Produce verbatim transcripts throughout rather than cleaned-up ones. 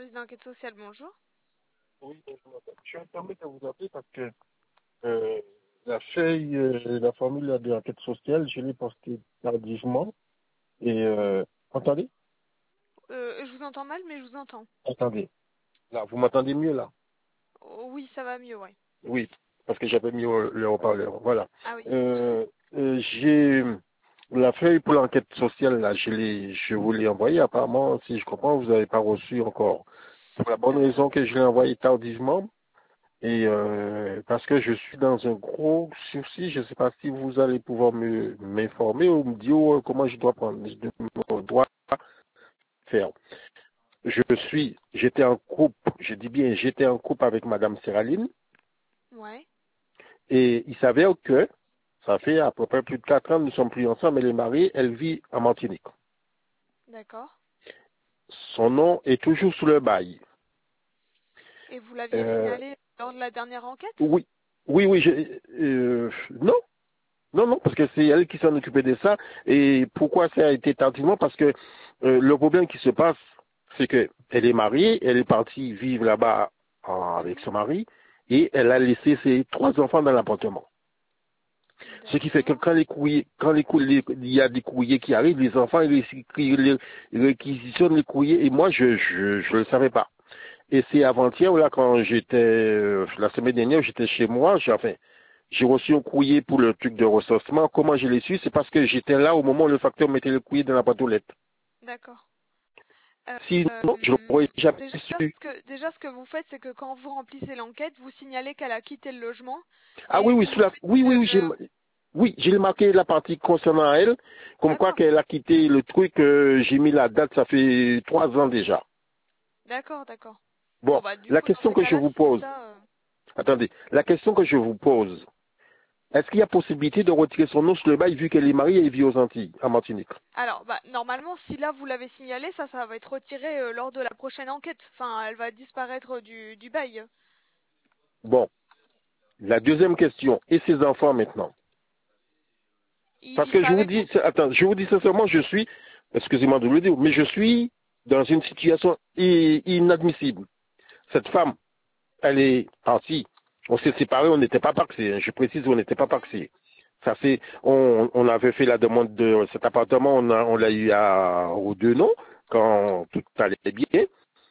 service d'enquête sociale, bonjour. Oui, bonjour, madame. Je me permets de vous appeler parce que euh, la feuille, euh, la formule de l'enquête sociale, je l'ai postée tardivement. Et euh, entendez Euh, je vous entends mal, mais je vous entends. Attendez. Là, vous m'entendez mieux là? Oh, oui, ça va mieux, ouais. Oui, parce que j'avais mis au- le haut-parleur. Voilà. Ah oui. Euh, euh, j'ai la feuille pour l'enquête sociale, là, je l'ai, je vous l'ai envoyée. Apparemment, si je comprends, vous n'avez pas reçu encore. Pour la bonne Euh, raison que je l'ai envoyée tardivement. Et euh, parce que je suis dans un gros souci, je ne sais pas si vous allez pouvoir me m'informer ou me dire euh, comment je dois prendre, je dois faire. Je suis, j'étais en couple, je dis bien, j'étais en couple avec Madame Séraline, ouais. et il s'avère que ça fait à peu près plus de quatre ans, nous ne sommes plus ensemble, elle est mariée, elle vit en Martinique. D'accord. Son nom est toujours sous le bail. Et vous l'aviez Euh, signalé lors de la dernière enquête? oui, oui, oui, je, euh, non. Non, non, parce que c'est elle qui s'en occupait de ça. Et pourquoi ça a été tardivement? Parce que euh, le problème qui se passe, c'est que elle est mariée, elle est partie vivre là-bas euh, avec Mhm. son mari, et elle a laissé ses trois enfants dans l'appartement. Ce qui fait que D'accord. quand les courriers, quand les courriers, il y a des courriers qui arrivent, les enfants ils, ils, ils réquisitionnent les courriers, et moi je je je le savais pas. Et c'est avant-hier là quand j'étais euh, la semaine dernière, j'étais chez moi, j'ai enfin j'ai reçu un courrier pour le truc de recensement. Comment je l'ai su? C'est parce que j'étais là au moment où le facteur mettait le courrier dans la boîte aux lettres. D'accord. Euh, Sinon, je euh, l'aurais jamais déjà, su. ce que, déjà, ce que vous faites, c'est que quand vous remplissez l'enquête, vous signalez qu'elle a quitté le logement Ah et oui, oui, vous cela, faites oui, oui, oui, j'ai, une... oui, j'ai marqué la partie concernant elle, comme quoi D'accord. qu'elle a quitté le truc, euh, j'ai mis la date, ça fait trois ans déjà. D'accord, d'accord. Bon, Bon, bah, du la coup, dans question ces que je cas-là, vous si c'est pose, ça... euh, attendez, la question que je vous pose, est-ce qu'il y a possibilité de retirer son nom sur le bail vu qu'elle est mariée et vit aux Antilles, à Martinique? Alors, bah, normalement, si là vous l'avez signalé, ça, ça va être retiré euh, lors de la prochaine enquête. Enfin, elle va disparaître du, du bail. Bon, la deuxième question, et ses enfants maintenant? Ils Parce vivent que pas je vous avec vous? dis, c'est- attends, je vous dis sincèrement, je suis, excusez-moi de le dire, mais je suis dans une situation i- inadmissible. Cette femme, elle est partie. On s'est séparés, on n'était pas paxés. Je précise, on n'était pas paxés. Ça fait, on, on avait fait la demande de cet appartement, on a- on l'a eu à, aux deux noms, quand tout allait bien.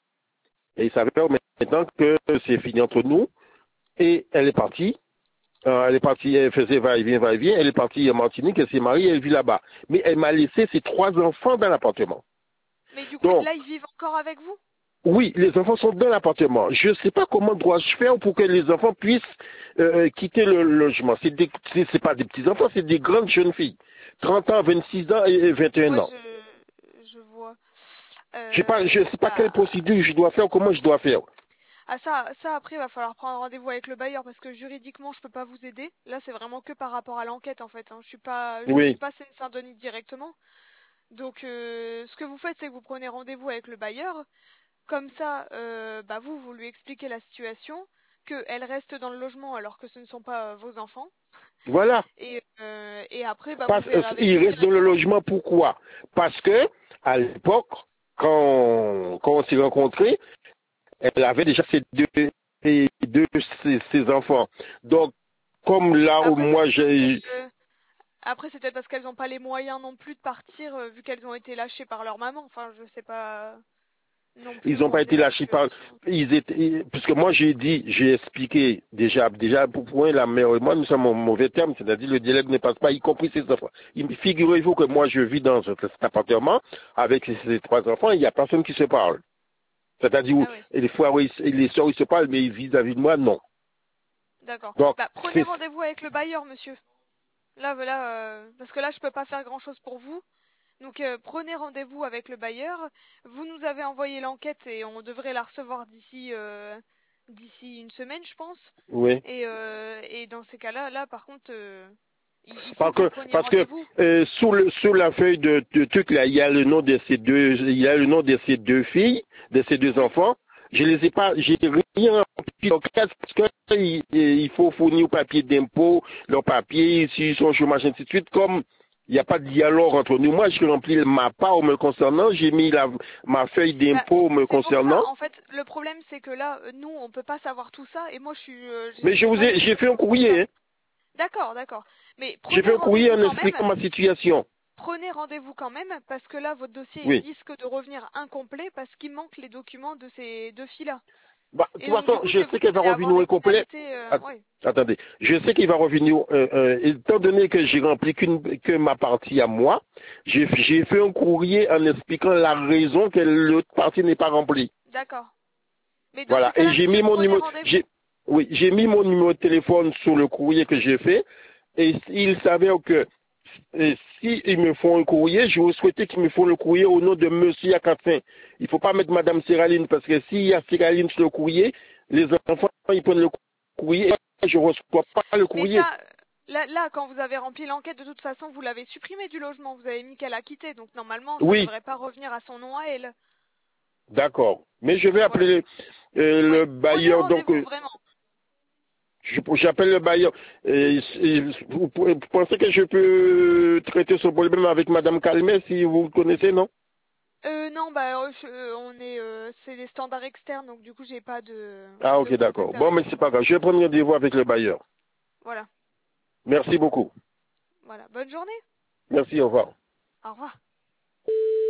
Et il s'avère maintenant que c'est fini entre nous. Et elle est partie. Euh, elle est partie, elle faisait va-et-vient, va-et-vient. Elle est partie à Martinique, elle s'est mariée, elle vit là-bas. Mais elle m'a laissé ses trois enfants dans l'appartement. Mais du coup, Donc, là, ils vivent encore avec vous? oui, les enfants sont dans l'appartement. Je ne sais pas comment dois-je faire pour que les enfants puissent euh, quitter le logement. C'est des, c'est, c'est pas des petits enfants, c'est des grandes jeunes filles. trente ans, vingt-six ans et vingt et un Ouais, ans. je, je vois. Je sais pas, je Euh, sais pas quelle bah, procédure je dois faire, comment je dois faire. ah ça, ça après, il va falloir prendre rendez-vous avec le bailleur parce que juridiquement, je peux pas vous aider. Là, c'est vraiment que par rapport à l'enquête en fait, hein. Je suis pas, je suis Oui, pas Seine-Saint-Denis directement. Donc, euh, ce que vous faites, c'est que vous prenez rendez-vous avec le bailleur. Comme ça, euh, bah vous, vous lui expliquez la situation, qu'elle reste dans le logement alors que ce ne sont pas euh, vos enfants. voilà. Et, euh, et après, bah vous Parce, euh, verrez avec il lui reste dans le directement. logement, pourquoi? Parce que, à l'époque, quand, quand on s'est rencontrés, elle avait déjà ses deux, ses, deux ses, ses enfants. Donc, comme là où Après, c'est moi peut-être parce j'ai... qu'elles, euh, après, c'est peut-être parce qu'elles n'ont pas les moyens non plus de partir, euh, vu qu'elles ont été lâchées par leur maman. Enfin, je sais pas non plus Ils n'ont vous pas été renseigner lâchés plus par... là-dessus, hein. Ils étaient... Puisque moi j'ai dit, j'ai expliqué déjà, déjà pour point la mère et moi, nous sommes en mauvais terme, c'est-à-dire le dialogue ne passe pas, y compris ses enfants. Il- Figurez-vous que moi je vis dans cet appartement avec ces, ces trois enfants, il n'y a personne qui se parle. C'est-à-dire, où Ah oui, les fois où ils- les soeurs ils se parlent, mais vis-à-vis de moi, non. d'accord. Donc, Bah prenez c'est... rendez-vous avec le bailleur, monsieur. Là, voilà, euh, parce que là, je peux pas faire grand-chose pour vous. Donc euh, prenez rendez-vous avec le bailleur. Vous nous avez envoyé l'enquête et on devrait la recevoir d'ici euh, d'ici une semaine, je pense. Oui. Et, euh, et dans ces cas-là, là par contre, euh, il, il faut Parce que vous que, preniez parce que rendez-vous. euh, sous, le, sous la feuille de, de truc là, il y a le nom de ces deux, il y a le nom de ces deux filles, de ces deux Oui. enfants. Je les ai pas, j'ai rien rempli en classe parce que il, il faut fournir au papier d'impôt, leur papier, s'ils sont au chômage, ainsi de suite. Comme Il n'y a pas de dialogue entre nous. Moi, je remplis ma part me concernant, j'ai mis la, ma feuille d'impôt Bah, me c'est pour ça, concernant. en fait, le problème c'est que là, euh, nous, on peut pas savoir tout ça, et moi, je suis, euh, j'ai Mais je j'ai vous pas ai, les j'ai fait un compétences pour ça. courrier, hein. D'accord, d'accord. Mais J'ai prenez fait un courrier rendez-vous en quand même, expliquant ma situation. prenez rendez-vous quand même, parce que là, votre dossier il Oui. risque de revenir incomplet parce qu'il manque les documents de ces deux filles-là. Bah, de Et toute donc, du façon, coup, je c'est vous sais qui qu'elle va allez avoir revenir les au complet. finalités, euh, Att- ouais. Attendez, je sais qu'il va revenir, euh, euh, étant donné que j'ai rempli qu'une, que ma partie à moi, j'ai, j'ai fait un courrier en expliquant la raison que l'autre partie n'est pas remplie. D'accord. Mais dans ces Voilà. Et cas-là, j'ai monsieur, mis mon prenez numéro, rendez-vous. j'ai, oui, j'ai mis mon numéro de téléphone sur le courrier que j'ai fait. Et il s'avère que, euh, si ils me font un courrier, je vous souhaitais qu'ils me font le courrier au nom de monsieur Akatin. Il faut pas mettre madame Séraline, parce que s'il y a Séraline sur le courrier, les enfants, ils prennent le courrier, et je reçois pas le Mais courrier. ça, là, là, quand vous avez rempli l'enquête, de toute façon, vous l'avez supprimé du logement. Vous avez mis qu'elle a quitté, donc normalement, ça Oui, devrait pas revenir à son nom à elle. d'accord. Mais je vais Voilà. appeler euh, Oui, le prenez bailleur, donc, rendez-vous, euh, vraiment. je- j'appelle le bailleur. Et, et vous, vous pensez que je peux traiter ce problème avec madame Calmet, si vous le connaissez, non? Euh, non, bah, euh, je- euh, on est, euh, c'est des standards externes, donc du coup, j'ai pas de, Ah, de ok, d'accord. contact Bon, avec mais eux. c'est pas grave. Je vais prendre rendez-vous avec le bailleur. Voilà. Merci beaucoup. Voilà. Bonne journée. Merci, au revoir. Au revoir.